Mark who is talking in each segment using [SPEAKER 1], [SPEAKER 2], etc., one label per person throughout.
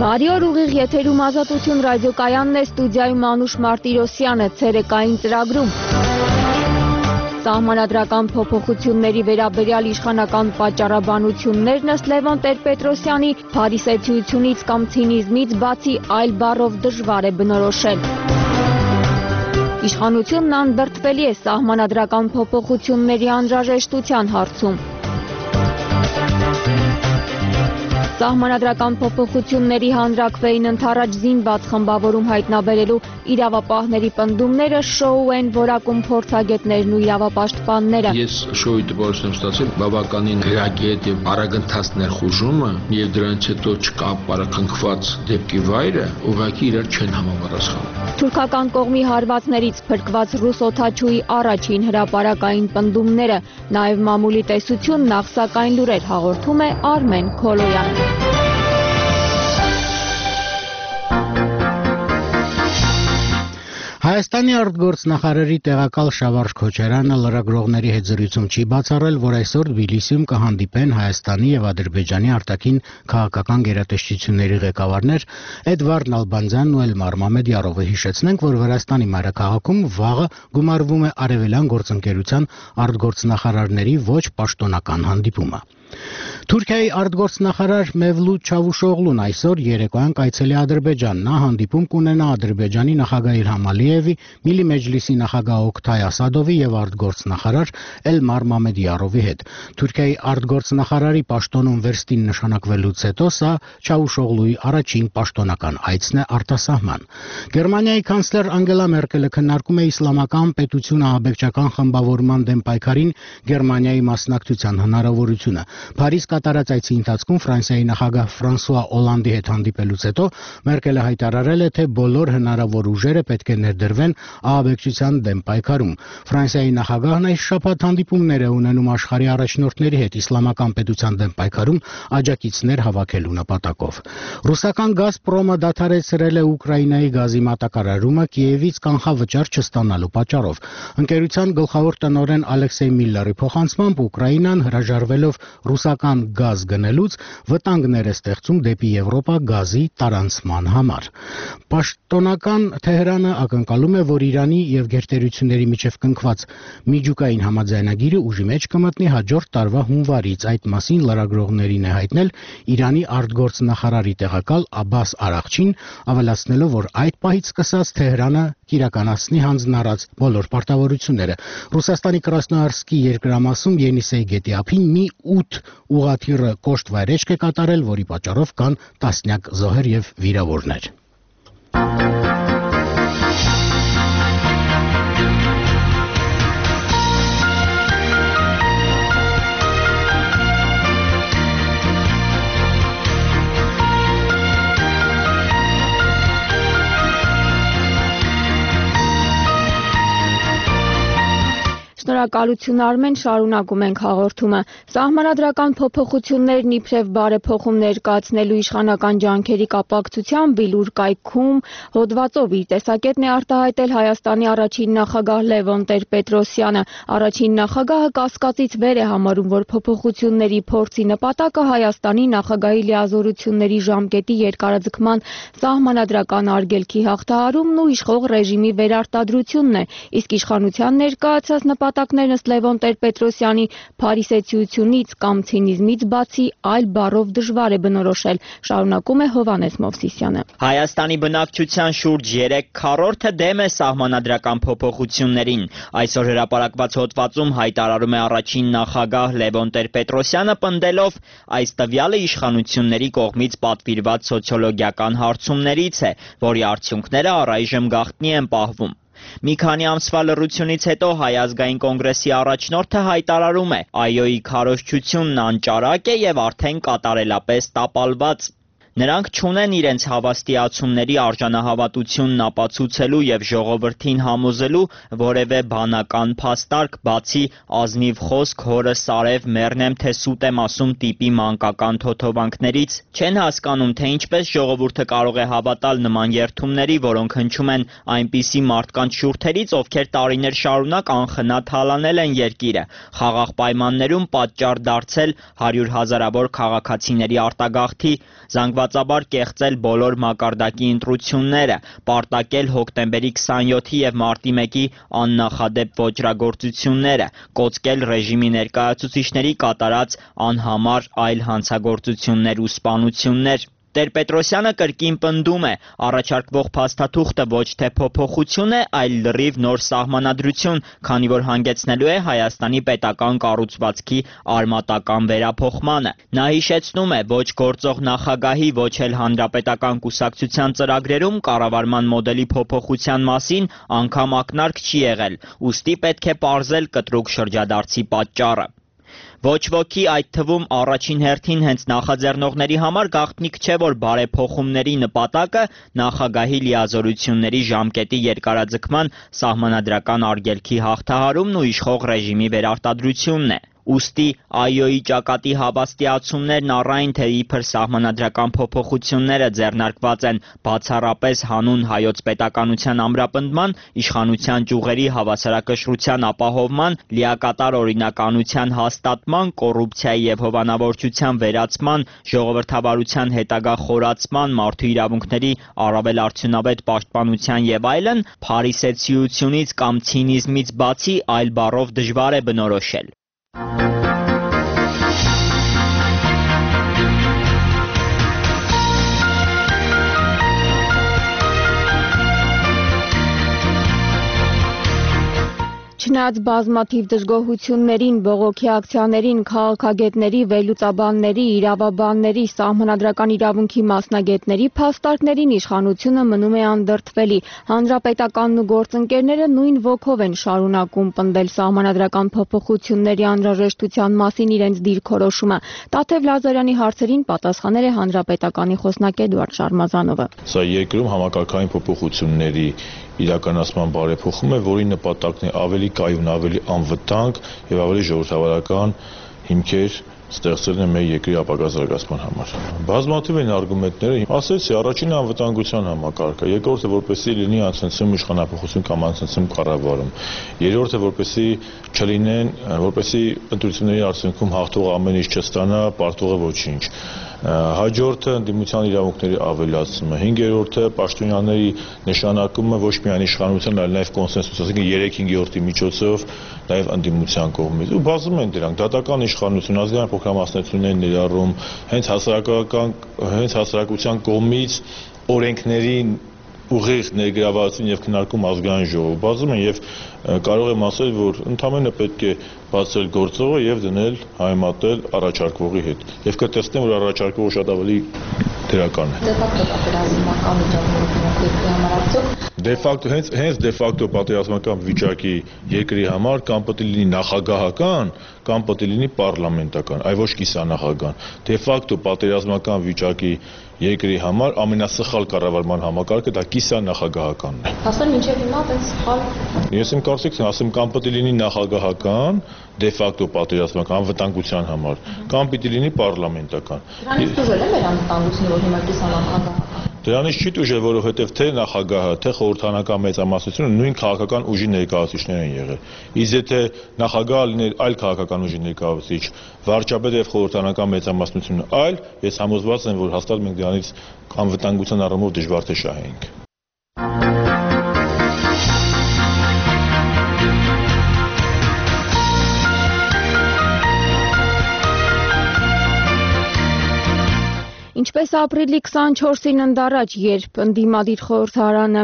[SPEAKER 1] Բարի օր, ուղիղ եթերում Ազատություն ռադիոկայանն է, ստուդիայում Անուշ Մարտիրոսյանը, ցերեկային ծրագրում։ Սահմանադրական փոփոխությունների վերաբերյալ իշխանական պատճառաբանություններն ըստ Լևոն Տեր-Պետրոսյանի փարիսեցիությունից կամ ցինիզմից բացի այլ բառով դժվար է բնորոշել։ Իշխանությունն անբրդվելի է սահմանադրական փոփոխությունների անհրաժեշտության հարցում։ Սահմանադրական փոփոխությունների հանրաքվեին ընդառաջ զինված խմբավորում հայտնաբերելու իրավապահների պնդումները շոու են որակում փորձագետներն ու իրավապաշտպանները։
[SPEAKER 2] Ես շոուի տպավորություն եմ ստացել բավականին գրագետ եւ արագընթաց ներխուժումը եւ դրանից հետո չկա պարակնքված դեպքի վայրը ուղղակի իրար չեն համապատասխանում։
[SPEAKER 1] Թուրքական կողմի հարվածներից փրկված ռուս օդաչուի առաջին հրապարակային պնդումները, նաեւ մամուլի տեսություն նախսակային լուրեր հաղորդում է Արմեն Քոլոյանը։
[SPEAKER 3] Հայաստանի արտգործնախարարի տեղակալ Շավարժ Քոչարյանը լրագրողների հետ զրույցում չի բացառել, որ այսօր Թբիլիսիում կհանդիպեն Հայաստանի եւ Ադրբեջանի արտաքին քաղաքական գերատեսչությունների ղեկավարներ Էդվարդ Նալբանդյանն ու Էլմար Մամեդյարովը։ Հիշեցնենք, որ Վրաստանի մայրաքաղաքում վաղը գումարվում է արևելյան գործընկերության արտգործնախարարների ոչ պաշտոնական հանդիպումը։ Թուրքիայի արտգործնախարար Մևլութ Չավուշօղլուն այսօր երեկոյան կայցելի Ադրբեջան։ Նա հանդիպում կունենա Ադրբեջանի նախագահ Իլհամ Ալիևի, Միլի Մեջլիսի նախագահ Օկթայ Ասադովի եւ արտգործնախարար Էլմար Մամեդյարովի հետ։ Թուրքիայի արտգործնախարարի պաշտոնում վերստին նշանակվելուց հետո սա Չավուշօղլուի առաջին պաշտոնական այցն է արտասահման։ Գերմանիայի կանցլեր Անգելա Մերկելը քննարկում է իսլամական պետություն ահաբեկչական խմբավորման դեմ պայքարին Գերմանիայի մասնակցության հնարավորությունը։ Փարիզ կատարած այցի ընթացքում Ֆրանսիայի նախագահ Ֆրանսուଆ Օլանդի հետ հանդիպելուց հետո Մերկելը հայտարարել է, թե բոլոր հնարավոր ուժերը պետք է ներդրվեն ահաբեկչության դեմ պայքարում։ Ֆրանսիայի նախագահն այս շաբաթ հանդիպումներ է ունենում աշխարհի առաջնորդների հետ իսլամական պետության դեմ պայքարում աջակիցներ հավաքելու նպատակով։ Ռուսական Գազպրոմը դադարեցրել է Ուկրաինայի գազի մատակարարումը Կիևից կանխավճար չստանալու պատճառով։ Ընկերության գլխավոր տնօրեն Ալեքսեյ Միլլերի փոխանցմամբ Ուկրաինան հրաժարվելով ռուսական գազ գնելուց վտանգներ է ստեղծում դեպի Եվրոպա գազի տարանցման համար։ Պաշտոնական Թեհրանը ակնկալում է, որ Իրանի եւ գերտերությունների միջև կնքված միջուկային համաձայնագիրը ուժի մեջ կմտնի հաջորդ տարվա հունվարից։ Այդ մասին լրագրողներին է հայտնել Իրանի արտգործնախարարի տեղակալ Աբբաս Արաղչին, ավելացնելով, որ այդ պահից սկսած Թեհրանը կիրականացնի հանձնարարած բոլոր պարտավորությունները։ Ռուսաստանի Կրասնոյարսկի երկրամասում Ենիսեյ գետի ափին մի 8 ուղղաթիռը կոշտ վայրեջք է կատարել, որի պատճառով կան տասնյակ զոհեր եւ վիրավորներ։
[SPEAKER 1] Շնորհակալություն Արմեն, շարունակում ենք հաղորդումը։ Սահմանադրական փոփոխություններն իբրև բարեփոխում ներկայացնելու իշխանական ջանքերի կապակցությամբ Բիլուր կայքում հոդվածով իր տեսակետն է արտահայտել Հայաստանի առաջին նախագահ Լևոն Տեր-Պետրոսյանը։ Առաջին նախագահը կասկածից վեր է համարում, որ փոփոխությունների փորձի նպատակը Հայաստանի նախագահի լիազորությունների ժամկետի երկարաձգման սահմանադրական արգելքի հաղթահարումն ու իշխող ռեժիմի վերարտադրությունն է, իսկ իշխանության ներկայացած նպատակներն ըստ Լևոն Տեր-Պետրոսյանի փարիսեցիությունից կամ ցինիզմից բացի այլ բառով դժվար է բնորոշել, շարունակում է Հովհաննես Մովսիսյանը։
[SPEAKER 4] Հայաստանի բնակչության շուրջ 3/4-ը դեմ է սահմանադրական փոփոխություններին։ Այսօր հրապարակված հոդվածում հայտարարում է առաջին նախագահ Լևոն Տեր-Պետրոսյանը, պնդելով այս տվյալը իշխանությունների կողմից պատվիրված սոցիոլոգիական հարցումներից է, որի արդյունքները առայժմ գաղտնի են պահվում։ Մի քանի ամսվա լռությունից հետո Հայ ազգային կոնգրեսի առաջնորդը հայտարարում է. «Այոյի քարոզչությունն անճարակ է եւ արդեն կատարելապես տապալված»։ Նրանք չունեն իրենց հավաստիացումների արժանահավատությունն ապացուցելու եւ ժողովրդին համոզելու որևէ բանական փաստարկ, բացի ազնիվ խոսք հորը Սարև մեռնեմ թե սուտ եմ ասում տիպի մանկական թոթովանքներից, չեն հասկանում, թե ինչպես ժողովուրդը կարող է հավատալ նման երդումների, որոնք հնչում են այնպիսի մարդկանց շուրթերից, ովքեր տարիներ շարունակ անխնա թալանել են երկիրը, խաղաղ պայմաններում պատճառ դարձել 100 հազարավոր քաղաքացիների արտագաղթի, զանգվածաբար կեղծել բոլոր մակարդակի ընտրությունները, պարտակել հոկտեմբերի 27-ի և մարտի 1-ի աննախադեպ ոճրագործությունները, կոծկել ռեժիմի ներկայացուցիչների կատարած անհամար այլ հանցագործություններ ու սպանություններ։ Տեր-Պետրոսյանը կրկին պնդում է, առաջարկվող փաստաթուղթը ոչ թե փոփոխություն է, այլ լրիվ նոր սահմանադրություն, քանի որ հանգեցնելու է Հայաստանի պետական կառուցվածքի արմատական վերափոխմանը։ Նա հիշեցնում է, ոչ գործող նախագահի, ոչ էլ հանրապետական կուսակցության ծրագրերում կառավարման մոդելի փոփոխության մասին անգամ ակնարկ չի եղել, ուստի պետք է պարզել կտրուկ շրջադարձի պատճառը։ Ոչ ոքի, այդ թվում առաջին հերթին հենց նախաձեռնողների համար գաղտնիք չէ, որ բարեփոխումների նպատակը նախագահի լիազորությունների ժամկետի երկարաձգման սահմանադրական արգելքի հաղթահարումն ու իշխող ռեժիմի վերարտադրությունն է։ Ուստի ԱՅՈ-ի ճակատի հավաստիացումներն առայն թե իբր սահմանադրական փոփոխությունները ձեռնարկված են բացառապես հանուն հայոց պետականության ամրապնդման, իշխանության ճյուղերի հավասարակշռության ապահովման, լիակատար օրինականության հաստատման, կոռուպցիայի և հովանավորչության վերացման, ժողովրդավարության հետագա խորացման, մարդու իրավունքների առավել արդյունավետ պաշտպանության և այլն, փարիսեցիությունից կամ ցինիզմից բացի այլ բառով դժվար է բնորոշել։
[SPEAKER 1] Չնայած բազմաթիվ դժգոհություններին, բողոքի ակցիաներին, քաղաքագետների, վերլուծաբանների, իրավաբանների, սահմանադրական իրավունքի մասնագետների փաստարկներին իշխանությունը մնում է անդրդվելի։ Հանրապետականն ու գործընկերները նույն ոգով են շարունակում պնդել սահմանադրական փոփոխությունների անհրաժեշտության մասին իրենց դիրքորոշումը։ Տաթև Լազարյանի հարցերին պատասխանել է Հանրապետականի խոսնակ Էդուարդ Շարմազանովը։
[SPEAKER 5] Սա երկրում համակարգային փոփոխությունների իրականացման բարեփոխում է, որի նպատակն է ավելի կայուն, ավելի անվտանգ եւ ավելի ժողովրդավարական հիմքեր ստեղծելն է մեր երկրի ապագա զարգացման համար։ Բազմաթիվ են արգումենտները, ասեցի, առաջինը անվտանգության համակարգը, երկրորդը որպեսզի լինի անցնցում իշխանապողություն կամ անցնցում կառավարում, երրորդը որպեսզի չլինեն, որպեսզի ընտրությունների արդյունքում հաղթողը ամեն ինչ չստանա, պարտողը ոչինչ։ Հաջորդը ընդդիմության իրավունքների ավելացումը, հինգերորդը պաշտոնյաների նշանակումը ոչ միայն իշխանության, այլ նաև կոնսենսուս, ասենք 3/5-ի միջոցով նաև ընդդիմության կողմից։ Ու բազում են դրանք, դատական իշխանություն, ազգային փոքրամասնություններ ներառում, հենց հասարակության կողմից օրենքների ուղիղ ներգրավվածություն եւ քննարկում ազգային ժողով։ Բազում են եւ կարող եմ ասել, որ ընդհանրապես պետք է բացել գործողը եւ դնել հայմատել առաջարկվողի հետ։ Եվ կտեսնեմ, որ առաջարկողը շատ ավելի դրական է։ Դե ֆակտո հենց դե ֆակտո պատերազմական վիճակի երկրի համար կամ պետք է լինի նախագահական, կամ պետք է լինի պարլամենտական, այլ ոչ կիսանախագահան։ Դե ֆակտո պատերազմական վիճակի երկրի համար ամենասխալ կառավարման համակարգը դա կիսանախագահականն է։
[SPEAKER 1] Ասեմ ինչեւ հիմա այդպես սխալ։
[SPEAKER 5] Ես իմ կարծիքն ասեմ, կամ պետք է լինի նախագահական, դե ֆակտո պատերազմական անվտանգության համար, կամ պիտի լինի պարլամենտական։
[SPEAKER 1] Դրանից դժվար է մեր անվտանգությունը, որ հիմա կիսանախագահական։
[SPEAKER 5] Դրանից չի դժվար, որովհետև թե նախագահը, թե խորհրդարանական մեծամասնությունը նույն քաղաքական ուժի ներկայացուցիչներ են եղել։ Իսկ եթե նախագահը լիներ այլ քաղաքական ուժի ներկայացուցիչ, վարչապետը եւ խորհրդարանական մեծամասնությունը այլ, ես համոզված եմ, որ հաստատ մենք դրանից անվտանգության առումով դժվար թե շահենք։
[SPEAKER 1] Ինչպես ապրիլի 24-ին ընդառաջ, երբ ընդդիմադիր խորհրդարանը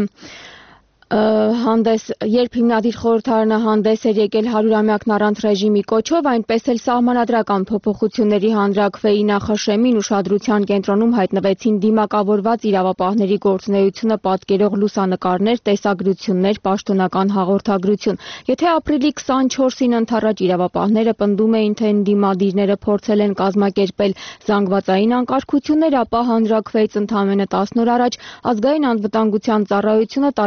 [SPEAKER 1] հիմնադիր խորհրդարանը հանդես էր եկել 100-ամյակն առանց ռեժիմի կոչով, այնպես էլ սահմանադրական փոփոխությունների հանրաքվեի նախաշեմին ուշադրության կենտրոնում հայտնվեցին դիմակավորված իրավապահների գործունեությունը պատկերող լուսանկարներ, տեսագրություններ, պաշտոնական հաղորդագրություն։ Եթե ապրիլի 24-ին ընդառաջ իրավապահները պնդում էին, թե ընդդիմադիրները փորձել են կազմակերպել զանգվածային անկարգություններ, ապա հանրաքվեից ընդամենը 10 օր առաջ ազգային անվտանգության ծառայությունը տարածեց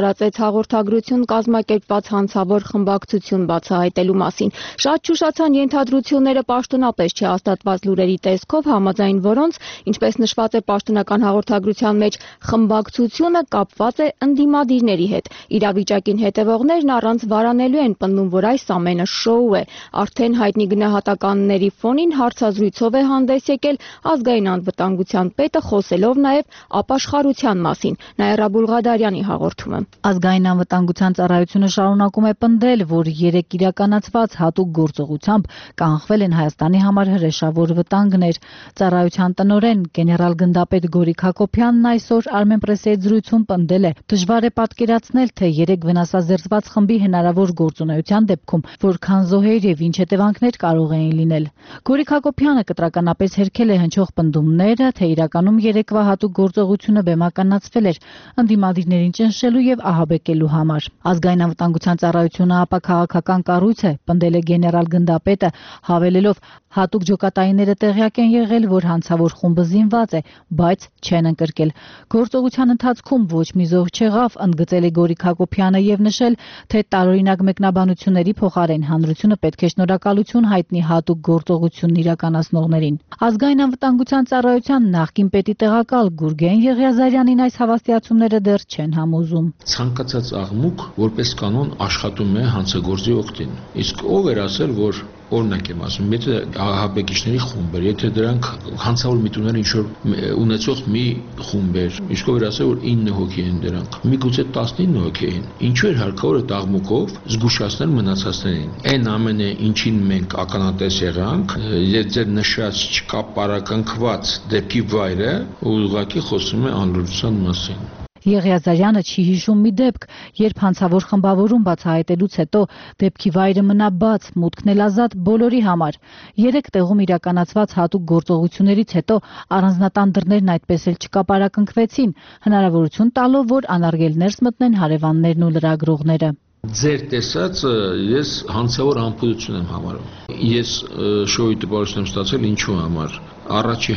[SPEAKER 1] հաղորդագրություն կազմակերպված հանցավոր խմբակցություն բացահայտելու մասին։ Շատ շուշացան ենթադրությունները պաշտոնապես չհաստատված լուրերի տեսքով, համաձայն որոնց, ինչպես նշված է պաշտոնական հաղորդագրության մեջ, խմբակցությունը կապված է ընդդիմադիրների հետ։ Իրավիճակին հետևողներն առանց վարանելու են պնդում, որ այս ամենը շոու է։ Արդեն հայտնի գնահատականների ֆոնին հարցազրույցով է հանդես եկել ազգային անվտանգության պետը, խոսելով նաև ապաշխարության մասին։ Նաիրա Բուլղադարյանի հաղորդումը։
[SPEAKER 6] Ազգային անվտանգության ծառայությունը շարունակում է պնդել, որ 3 իրականացված հատուկ գործողությամբ կանխվել են Հայաստանի համար հրեշավոր վտանգներ։ Ծառայության տնօրեն գեներալ գնդապետ Գորիկ Հակոբյանն այսօր Armenpress-ի հետ զրույցում պնդել է. դժվար է պատկերացնել, թե 3 վնասազերծված խմբի հնարավոր գործունեության դեպքում որքան զոհեր եւ ինչ հետևանքներ կարող էին լինել։ Գորիկ Հակոբյանը կտրականապես հերքել է հնչող պնդումները, թե իրականում 3-վա հատուկ գործողությունը բեմականացվել էր ընդդիմադիրներին ճնշելու եւ ահաբեկելու համար։ Ազգային անվտանգության ծառայությունը ապա քաղաքական կառույց է, պնդել է գեներալ գնդապետը, հավելելով հատուկ ջոկատայինները տեղյակ են եղել, որ հանցավոր խումբը զինված է, բայց չեն ընկրկել։ Գործողության ընթացքում ոչ մի զոհ չեղավ, ընդգծել է Գորիկ Հակոբյանը եւ նշել, թե տարօրինակ մեկնաբանությունների փոխարեն հանրությունը պետք է շնորհակալություն հայտնի հատուկ գործողությունն իրականացնողներին։ Ազգային անվտանգության ծառայության նախկին պետի տեղակալ Գուրգեն Եղիազարյանին այս հավաստիացումները դեռ չեն համոզում։
[SPEAKER 2] Ցանկացած աղմուկ որպես կանոն աշխատում է հանցագործի օգտին։ Իսկ ով էր ասել, որ օրինակ եմ ասում, եթե ահաբեկիչների խումբ էր, եթե դրանք հանցավոր միտումներ ինչ-որ ունեցող մի խումբ էր, իսկ ով էր ասել, որ 9 հոգի են դրանք, միգուցե 19 հոգի էին, ինչու էր հարկավոր այդ աղմուկով զգուշացնել մնացածներին։ Այն ամենը, ինչին մենք ականատես եղանք, ձեր նշած չկապարակնքված դեպքի վայրը ուղղակի խոսում է անլուրջության մասին։
[SPEAKER 6] Եղիազարյանը չի հիշում մի դեպք, երբ հանցավոր խմբավորում բացահայտելուց հետո դեպքի վայրը մնա բաց, մուտքն էլ ազատ բոլորի համար։ 3 տեղում իրականացված հատուկ գործողություններից հետո առանձնատան դռներն այդպես էլ չկապարակնքվեցին, հնարավորություն տալով, որ անարգելներս մտնեն հարևաններն ու լրագրողները։
[SPEAKER 2] Ձեր տեսածը ես հանցավոր անփույթություն եմ համարում։ Ես շոուի տպավորություն եմ ստացել ինչու համար։ Առաջի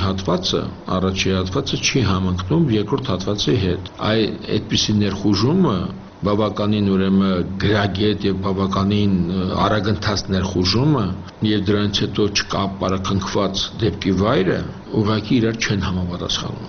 [SPEAKER 2] հատվածը չի համընկնում երկրորդ հատվածի հետ։ Այդպիսի ներխուժումը բավականին ուրեմն գրագետ եւ բավականին արագընթաց ներխուժումը եւ դրանից հետո չկապարակնքված դեպքի վայրը ուղղակի իրար չեն համապատասխանում։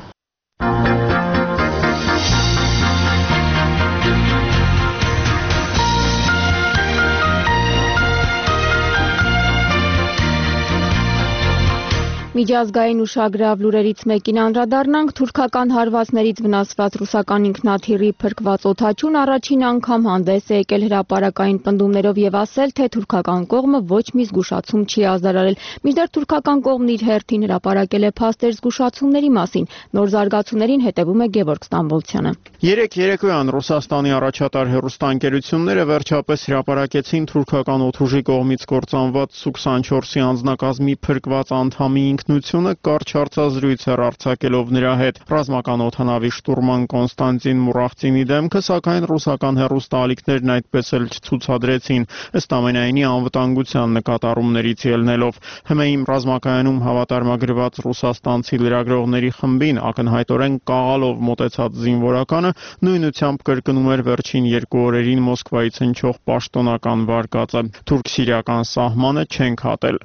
[SPEAKER 1] Միջազգային ուշագրավ լուրերից մեկին անդրադառնանք, թուրքական հարվածներից վնասված ռուսական ինքնաթիռի փրկված օդաչուն առաջին անգամ հանդես է եկել հրապարակային պնդումներով եւ ասել, թե թուրքական կողմը ոչ մի զգուշացում չի ազդարարել։ Մինչդեռ թուրքական կողմն իր հերթին հրապարակել է փաստեր զգուշացումների մասին։ Նոր զարգացումներին հետևում է Գևորգ Ստամբոլցյանը։
[SPEAKER 7] Երեկոյան Ռուսաստանի առաջատար հեռուստաընկերությունները վերջապես հրապարակեցին թուրքական օդուժի կողմից կործանված Su-24-ի անձնակազմի փրկված անդամի ինքնությունը կարճ հարցազրույց էր արձակելով նրա հետ։ Ռազմական օդանավի շտուրման Կոնստանտին Մուրախտինի դեմքը, սակայն ռուսական հեռուստաալիքներն այդպես էլ չցուցադրեցին, ըստ ամենայնի անվտանգության նկատառումներից ելնելով։ ՀՄԷ-ի ռազմակայանում հավատարմագրված ռուսաստանցի լրագրողների խմբին ակնհայտորեն կաղալով մոտեցած զինվորականը նույնությամբ կրկնում էր վերջին 2 օրերին Մոսկվայից հնչող պաշտոնական վարկածը. թուրք-սիրիական սահմանը չենք հատել։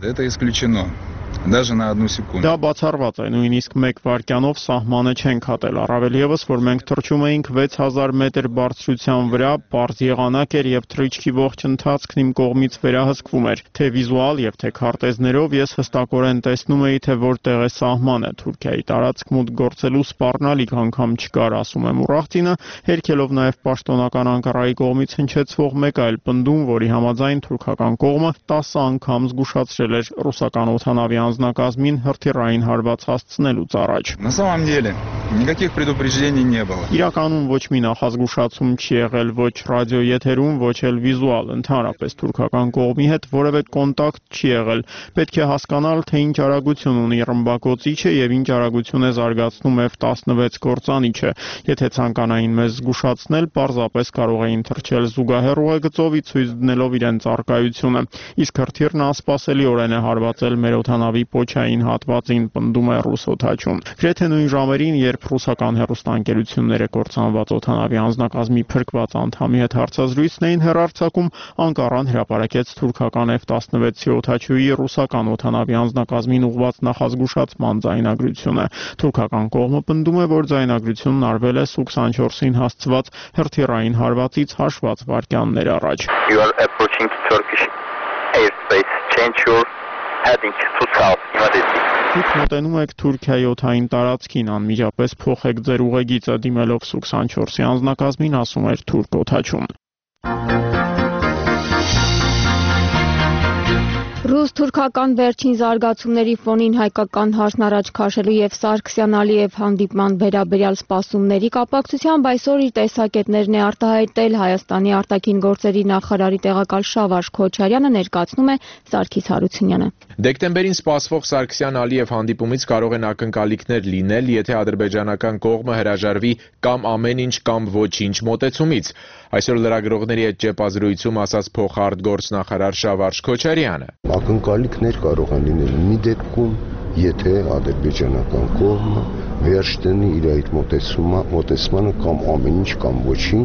[SPEAKER 8] Даже на 1 секунду.
[SPEAKER 7] Դա բացառված է, նույնիսկ 1 վայրկյանով սահմանը չենք հատել, առավել եւս, որ մենք թռչում էինք 6000 մետր բարձրության վրա, պարզ եղանակ էր եւ թռիչքի ողջ ընթացքն իմ կողմից վերահսկվում էր, թե վիզուալ եւ թե քարտեզներով ես հստակորեն տեսնում էի, թե որտեղ է սահմանը։ Թուրքիայի տարածք մուտք գործելու սպառնալիք անգամ չկար, ասում է Մուրախտինը, հերքելով նաեւ պաշտոնական Անկարայի կողմից հնչեցվող մեկ այլ պնդում, որի համաձայն թուրքական կողմը 10 անգամ զգուշացրել էր ռուսական օդանավի անձնակազմին հրթիռային հարված հասցնելուց առաջ։
[SPEAKER 8] На самом деле никаких предупреждений не было.
[SPEAKER 7] Իրականում ոչ մի նախազգուշացում չի եղել ոչ ռադիոեթերում, ոչ էլ վիզուալ, ընդհանրապես թուրքական կողմի հետ որևէ կոնտակտ չի եղել։ Պետք է հասկանալ, թե ինչ արագություն ունի ռմբակոծիչը եւ ինչ արագություն է զարգացնում F-16 կործանիչը։ Եթե ցանկանային մեզ զգուշացնել, պարզապես կարող էին թռչել զուգահեռ ուղեգծով, ցույց դնելով իրենց առկայությունը։ Իսկ հրթիռն անսպասելիորեն է հարվածել մեր օդանավի պոչային հատվածին, պնդում է ռուս օդաչուն։ Գրեթե նույն ժամերին, երբ երբ ռուսական հեռուստաընկերությունները կործանված օդանավի անձնակազմի փրկված անդամի հետ հարցազրույցն էին հեռարձակում, Անկարան հրապարակեց թուրքական F-16-ի օդաչուի ռուսական օդանավի անձնակազմին ուղղված նախազգուշացման ձայնագրությունը։ Թուրքական կողմը պնդում է, որ ձայնագրությունն արվել է Su-24-ին հասցված հրթիռային հարվածից հաշված վայրկյաններ առաջ։
[SPEAKER 9] You are approaching Turkish airspace. Change your heading to south immediately.
[SPEAKER 7] Դուք մոտենում եք Թուրքիայի օդային տարածքին, անմիջապես փոխեք ձեր ուղեգիծը, դիմելով Su-24-ի անձնակազմին, ասում էր թուրք օդաչուն։
[SPEAKER 1] Ռուս-թուրքական վերջին զարգացումների ֆոնին հայկական հարցն առաջ քաշելու եւ Սարգսյան-Ալիև հանդիպման վերաբերյալ սպասումների կապակցությամբ այսօր իր տեսակետներն է արտահայտել Հայաստանի արտաքին գործերի նախարարի տեղակալ Շավարժ Քոչարյանը, ներկայացնում է Սարգիս Հարությունյանը։
[SPEAKER 10] Դեկտեմբերին սպասվող Սարգսյան-Ալիև հանդիպումից կարող են ակնկալիքներ լինել, եթե ադրբեջանական կողմը հրաժարվի կամ ամեն ինչ կամ ոչինչ մոտեցումից։ Այսօր լրագրողների հետ ճեպազրույցում ասաց փոխարտգործնախարար Շավարժ Քոչարյանը։
[SPEAKER 11] Ակնկալիքներ կարող են լինել մի դեպքում, եթե ադրբեջանական կողմը վերջ դնի իր այդ մոտեցմանը կամ ամեն ինչ կամ ոչինչ,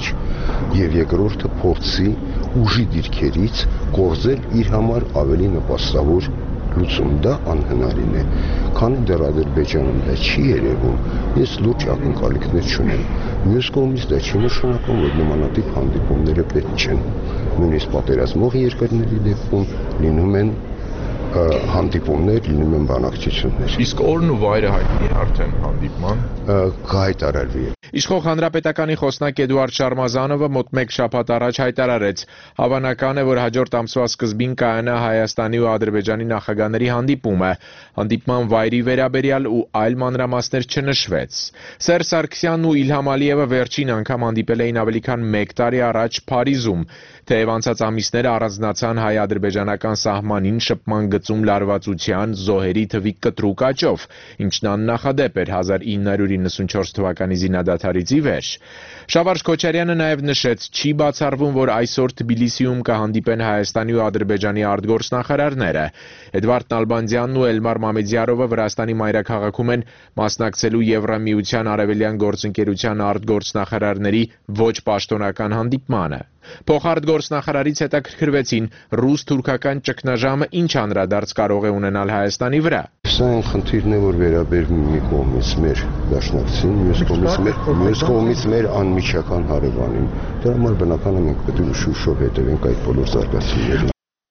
[SPEAKER 11] եւ երկրորդը փորձի ուժի դիրքերից կորզել իր համար ավելի նպաստավոր լուծում։ Դա անհնարին է, քանի դեռ Ադրբեջանում դա չի երևում, ես լուրջ ակնկալիքներ չունեմ։ Մյուս կողմից դա չի նշանակում, որ նմանատիպ հանդիպումները պետք չեն։ Նույնիսկ պատերազմող երկրների դեպքում լինում են հանդիպումներ, լինում են բանակցություններ։
[SPEAKER 10] Իսկ օրն ու վայրը հայտնի է արդեն հանդիպման։
[SPEAKER 11] Կհայտարարվի։
[SPEAKER 10] Իշխող Հանրապետականի խոսնակ Էդուարդ Շարմազանովը մոտ մեկ շաբաթ առաջ հայտարարեց. հավանական է, որ հաջորդ ամսվա սկզբին կայանա Հայաստանի ու Ադրբեջանի նախագահների հանդիպումը։ Հանդիպման վայրի վերաբերյալ ու այլ մանրամասներ չնշվեց։ Սերժ Սարգսյանն ու Իլհամ Ալիևը վերջին անգամ հանդիպել էին ավելի քան 1 տարի առաջ Փարիզում, թեև անցած ամիսները առանձնացան հայ-ադրբեջանական սահմանին շփման գծում լարվածության, զոհերի թվի կտրուկ աճով, ինչն աննախադեպ էր 1994 թվականի զինադադարից ի վեր։ Շավարժ Քոչարյանը նաև նշեց, չի բացառվում, որ այսօր Թբիլիսիում կհանդիպեն Հայաստանի ու Ադրբեջանի արտգործնախարարները։ Էդվարդ Նալբանդյանն ու Էլմար Մամեդյարովը Վրաստանի մայրաքաղաքում են մասնակցելու Եվրամիության արևելյան գործընկերության արտգործնախարարների ոչ պաշտոնական հանդիպմանը։ Փոխարտգործնախարարից հետաքրքրվեցին ռուս-թուրքական ճգնաժամը ինչ անդրադարձ կարող է ունենալ Հայաստանի վրա։
[SPEAKER 11] Սա այն խնդիրն է, որ վերաբերում մի կողմից մեր դաշնակցին, մյուս կողմից մեր անմիջական հարևանին։ Դրա համար բնական է մենք պետք է ուշ-ուշով հետևենք այդ բոլոր զարգացումներին։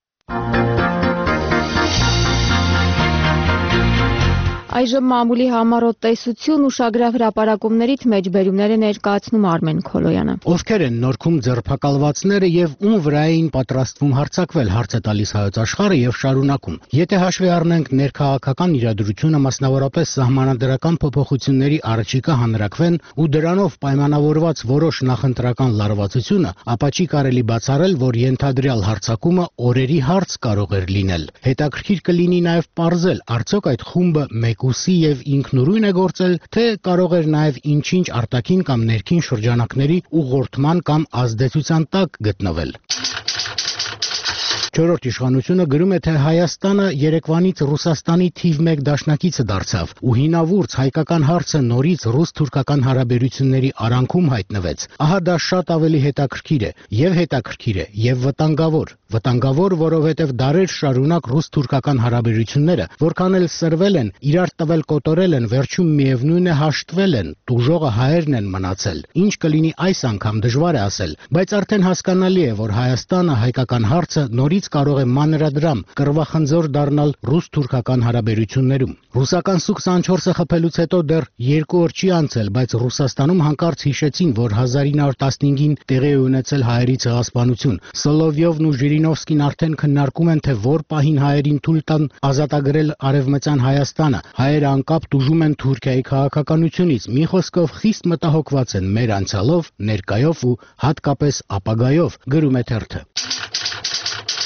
[SPEAKER 1] Այժմ մամուլի համառոտ տեսություն ուշագրավ հրապարակումներից մեջբերումներ է ներկայացնում Արմեն Քոլոյանը։
[SPEAKER 3] Ովքեր են նորքում ձերբակալվածները եւ ում վրա էին պատրաստվում հարձակվել, հարց է տալիս Հայոց Աշխարհը եւ շարունակում։ Եթե հաշվի առնենք ներքաղաքական իրադրությունը, մասնավորապես սահմանադրական փոփոխությունների առաջիկա հանրակվեն ու դրանով պայմանավորված որոշ նախընտրական լարվածությունը, ապա չի կարելի բացառել, որ ենթադրյալ հարձակումը օրերի հարց կարող էր լինել։ Հետաքրքիր կլինի նաեւ պարզել, արդյոք այդ խումբը մեկուսի եւ ինքնուրույն է գործել, թե կարող էր նաեւ ինչ-ինչ արտաքին կամ ներքին շրջանակների ուղղորդման կամ ազդեցության տակ գտնվել։ Չորրորդ իշխանությունը գրում է, թե Հայաստանը երեկվանից Ռուսաստանի թիվ 1 դաշնակիցը դարձավ ու հինավուրց հայկական հարցը նորից ռուս-թուրքական հարաբերությունների արանքում հայտնվեց։ Ահա դա շատ ավելի հետաքրքիր է եւ վտանգավոր։ Վտանգավոր, որովհետեւ դարեր շարունակ ռուս-թուրքական հարաբերությունները, որքան էլ սրվել են, իրար տվել կոտորել են, վերջում միևնույն է հաշտվել են, տուժողը հայերն են մնացել։ Ինչ կլինի այս անգամ դժվար է ասել, բայց արդեն հասկանալի է, որ Հայաստանը հայկական հարցը նորից կարող է մանրադրամ, կռվախնձոր դառնալ ռուս-թուրքական հարաբերություններում։ Ռուսական Su-24-ը խփելուց հետո դեռ 2 օր չի անցել, բայց Ռուսաստանում հանկարծ հիշեցին, որ 1915-ին տեղի է ունեցել հայերի ցեղասպանություն։ Սոլովյովն ու Ժիրինովսկին արդեն քննարկում են, թե որ պահին հայերին թույլ տան ազատագրել արևմտյան Հայաստանը։ Հայերը անկապ տուժում են Թուրքիայի քաղաքականությունից։ Մի խոսքով խիստ մտահոգված են մեր անցյալով, ներկայով ու հատկապես ապագայով, գրում է թերթը։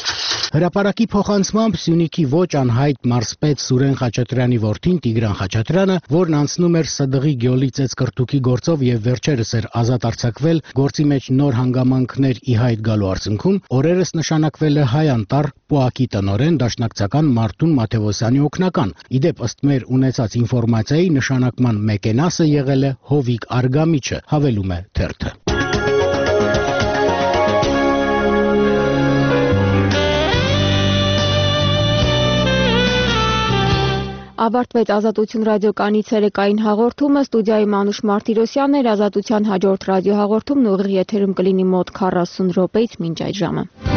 [SPEAKER 3] Հրապարակի փոխանցմամբ Սյունիքի ոչ անհայտ մարզպետ Սուրեն Խաչատրյանի որդին Տիգրան Խաչատրյանը, որն անցնում էր ՍԴՂ-ի Գյոլի ծեծկրտուքի գործով եւ վերջերս էր ազատ արձակվել, գործի մեջ նոր հանգամանքներ ի հայտ գալու արդյունքում օրերս նշանակվել է Հայ Անտառ ՊՕԱԿ-ի տնօրեն դաշնակցական Մարտուն Մաթեոսյանի օգնական։ Իդեպ ըստ մեր ունեցած ինֆորմացիայի նշանակման մեկենասը եղել է Հովիկ Արգամիչը, հավելում է թերթը։
[SPEAKER 1] Ավարտվեց Ազատություն ռադիոկայանի ցերեկային հաղորդումը, ստուդիայի Մանուշ Մարտիրոսյանն էր, Ազատության հաջորդ ռադիոհաղորդումն ուղիղ եթերում կլինի մոտ 40 րոպեից մինչ այդ ժամը։